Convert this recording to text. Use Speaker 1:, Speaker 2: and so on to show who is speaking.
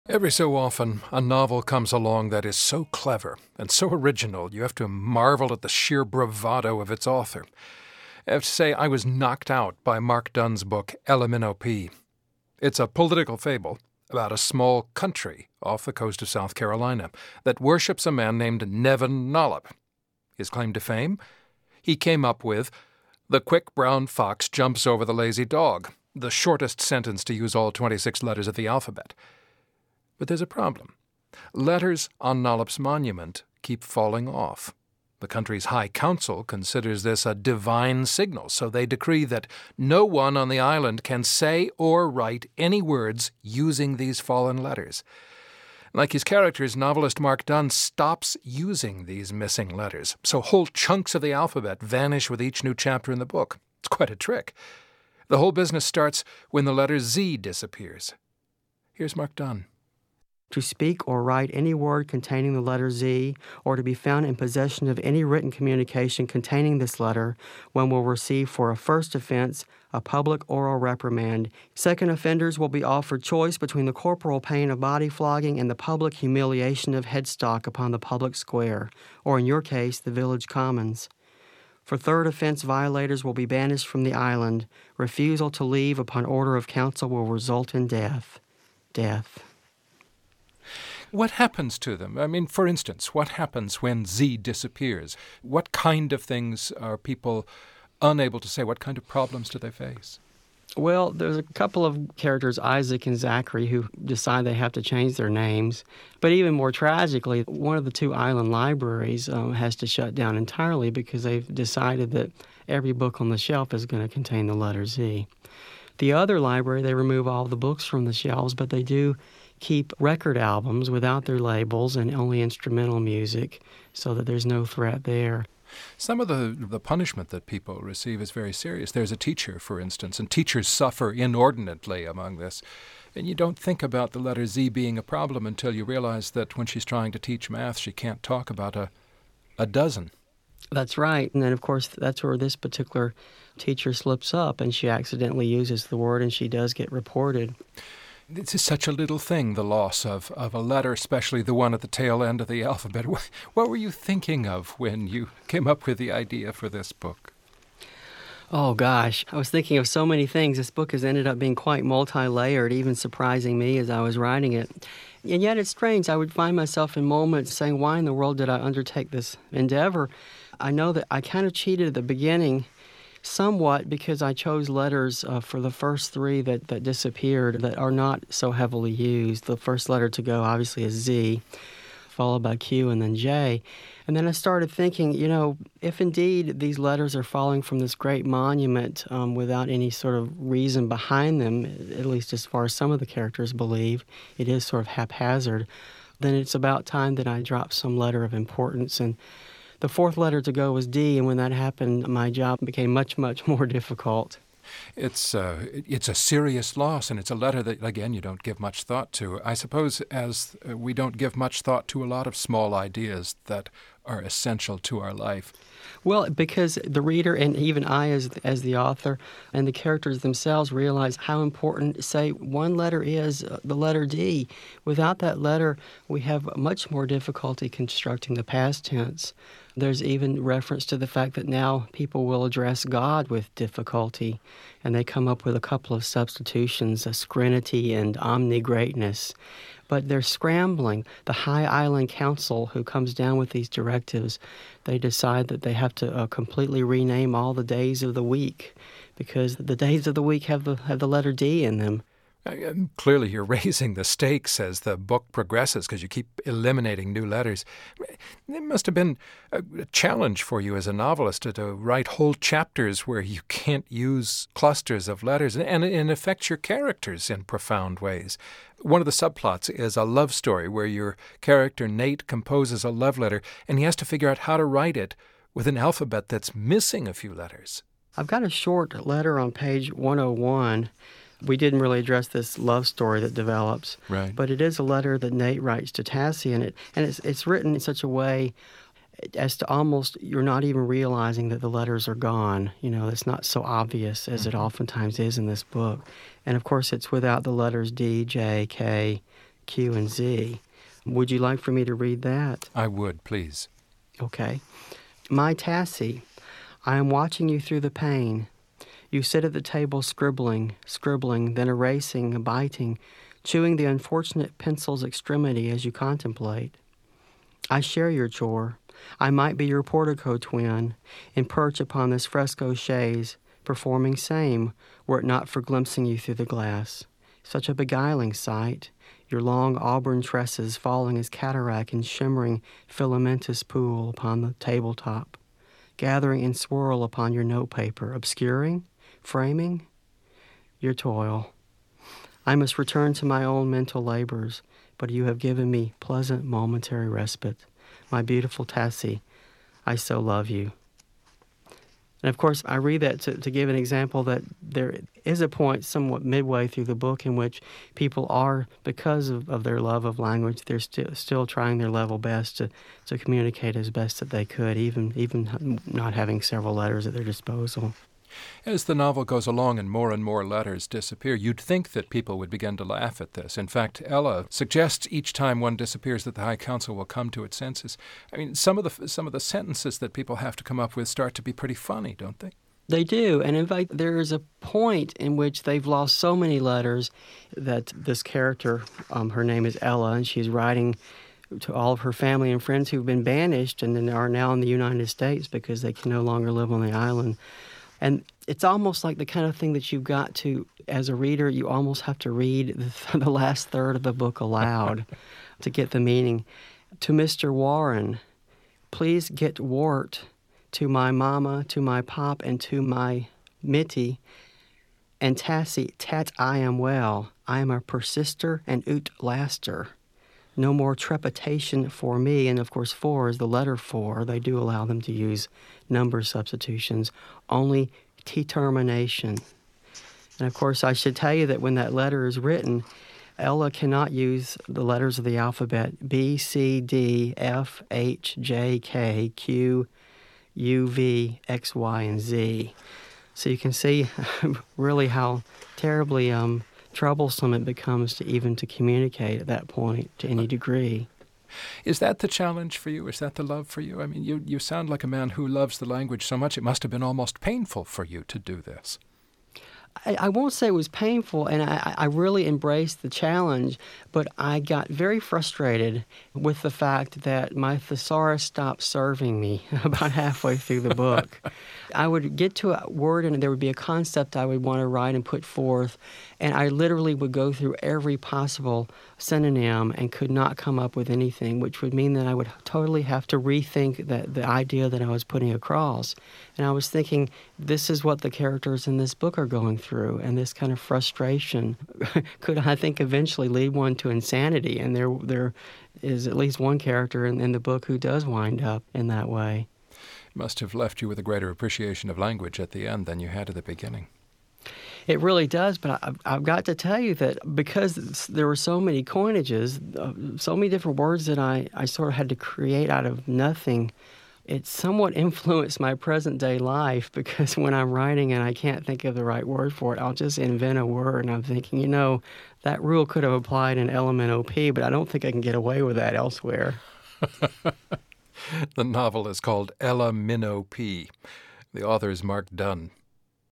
Speaker 1: Every so often, a novel comes along that is so clever and so original, you have to marvel at the sheer bravado of its author. I have to say, I was knocked out by Mark Dunn's book, LMNOP. It's a political fable about a small country off the coast of South Carolina that worships a man named Nevin Nollop. His claim to fame? He came up with, "The quick brown fox jumps over the lazy dog," the shortest sentence to use all 26 letters of the alphabet. But there's a problem. Letters on Nollop's monument keep falling off. The country's High Council considers this a divine signal, so they decree that no one on the island can say or write any words using these fallen letters. Like his characters, novelist Mark Dunn stops using these missing letters, so whole chunks of the alphabet vanish with each new chapter in the book. It's quite a trick. The whole business starts when the letter Z disappears. Here's Mark Dunn.
Speaker 2: To speak or write any word containing the letter Z, or to be found in possession of any written communication containing this letter, one will receive for a first offense a public oral reprimand. Second offenders will be offered choice between the corporal pain of body flogging and the public humiliation of headstock upon the public square, or in your case, the village commons. For third offense, violators will be banished from the island. Refusal to leave upon order of council will result in death. Death.
Speaker 1: What happens to them? I mean, for instance, what happens when Z disappears? What kind of things are people unable to say? What kind of problems do they face?
Speaker 2: Well, there's a couple of characters, Isaac and Zachary, who decide they have to change their names. But even more tragically, one of the two island libraries has to shut down entirely because they've decided that every book on the shelf is going to contain the letter Z. The other library, they remove all the books from the shelves, but they do keep record albums without their labels and only instrumental music so that there's no threat there.
Speaker 1: Some of the punishment that people receive is very serious. There's a teacher, for instance, and teachers suffer inordinately among this. And you don't think about the letter Z being a problem until you realize that when she's trying to teach math, she can't talk about a dozen.
Speaker 2: That's right. And then, of course, that's where this particular teacher slips up and she accidentally uses the word and she does get reported.
Speaker 1: This is such a little thing, the loss of a letter, especially the one at the tail end of the alphabet. What were you thinking of when you came up with the idea for this book?
Speaker 2: Oh, gosh. I was thinking of so many things. This book has ended up being quite multi-layered, even surprising me as I was writing it. And yet it's strange. I would find myself in moments saying, why in the world did I undertake this endeavor? I know that I kind of cheated at the beginning somewhat because I chose letters for the first three that disappeared that are not so heavily used. The first letter to go, obviously, is Z, followed by Q and then J. And then I started thinking, if indeed these letters are falling from this great monument without any sort of reason behind them, at least as far as some of the characters believe, it is sort of haphazard, then it's about time that I drop some letter of importance. And the fourth letter to go was D, and when that happened, my job became much, much more difficult.
Speaker 1: It's a serious loss, and it's a letter that, again, you don't give much thought to. I suppose as we don't give much thought to a lot of small ideas that are essential to our life.
Speaker 2: Well, because the reader and even I as the author and the characters themselves realize how important, say, one letter is, the letter D. Without that letter, we have much more difficulty constructing the past tense. There's even reference to the fact that now people will address God with difficulty, and they come up with a couple of substitutions, scrinity and omni-greatness. But they're scrambling. The High Island Council, who comes down with these directives, they decide that they have to completely rename all the days of the week because the days of the week have the letter D in them.
Speaker 1: Clearly, you're raising the stakes as the book progresses because you keep eliminating new letters. It must have been a challenge for you as a novelist to write whole chapters where you can't use clusters of letters, and it affects your characters in profound ways. One of the subplots is a love story where your character, Nate, composes a love letter, and he has to figure out how to write it with an alphabet that's missing a few letters.
Speaker 2: I've got a short letter on page 101. We didn't really address this love story that develops,
Speaker 1: right.
Speaker 2: But it is a letter that Nate writes to Tassie, and it's written in such a way as to almost you're not even realizing that the letters are gone. It's not so obvious as it oftentimes is in this book. And of course, it's without the letters D, J, K, Q, and Z. Would you like for me to read that?
Speaker 1: I would, please.
Speaker 2: Okay. My Tassie, I am watching you through the pane. You sit at the table scribbling, then erasing, biting, chewing the unfortunate pencil's extremity as you contemplate. I share your chore. I might be your portico twin, and perch upon this fresco chaise, performing same, were it not for glimpsing you through the glass. Such a beguiling sight, your long auburn tresses falling as cataract in shimmering filamentous pool upon the tabletop, gathering in swirl upon your notepaper, obscuring, framing, your toil. I must return to my own mental labors, but you have given me pleasant momentary respite. My beautiful Tassie, I so love you. And of course, I read that to give an example that there is a point somewhat midway through the book in which people are, because of their love of language, they're still trying their level best to communicate as best that they could, even not having several letters at their disposal.
Speaker 1: As the novel goes along and more letters disappear, you'd think that people would begin to laugh at this. In fact, Ella suggests each time one disappears that the High Council will come to its senses. I mean, some of the sentences that people have to come up with start to be pretty funny, don't they?
Speaker 2: They do, and in fact, there is a point in which they've lost so many letters that this character, her name is Ella, and she's writing to all of her family and friends who've been banished and are now in the United States because they can no longer live on the island. And it's almost like the kind of thing that you've got to, as a reader, you almost have to read the last third of the book aloud to get the meaning. To Mr. Warren, please get wort to my mama, to my pop, and to my Mitty. And Tassie, tat I am well. I am a persister and oot laster. No more trepidation for me. And of course, 4 is the letter 4. They do allow them to use number substitutions. Only determination. And of course, I should tell you that when that letter is written, Ella cannot use the letters of the alphabet B, C, D, F, H, J, K, Q, U, V, X, Y, and Z. So you can see really how terribly troublesome it becomes to communicate at that point to any degree.
Speaker 1: Is that the challenge for you? Is that the love for you? I mean, you sound like a man who loves the language so much it must have been almost painful for you to do this.
Speaker 2: I won't say it was painful, and I really embraced the challenge, but I got very frustrated with the fact that my thesaurus stopped serving me about halfway through the book. I would get to a word and there would be a concept I would want to write and put forth, and I literally would go through every possible synonym and could not come up with anything, which would mean that I would totally have to rethink the idea that I was putting across. And I was thinking, this is what the characters in this book are going through, and this kind of frustration could, I think, eventually lead one to insanity. And there is at least one character in the book who does wind up in that way.
Speaker 1: It must have left you with a greater appreciation of language at the end than you had at the beginning.
Speaker 2: It really does, but I've got to tell you that because there were so many coinages, so many different words that I sort of had to create out of nothing, it somewhat influenced my present-day life, because when I'm writing and I can't think of the right word for it, I'll just invent a word, and I'm thinking, that rule could have applied in Element OP, but I don't think I can get away with that elsewhere.
Speaker 1: The novel is called Ella Minnow P. The author is Mark Dunn.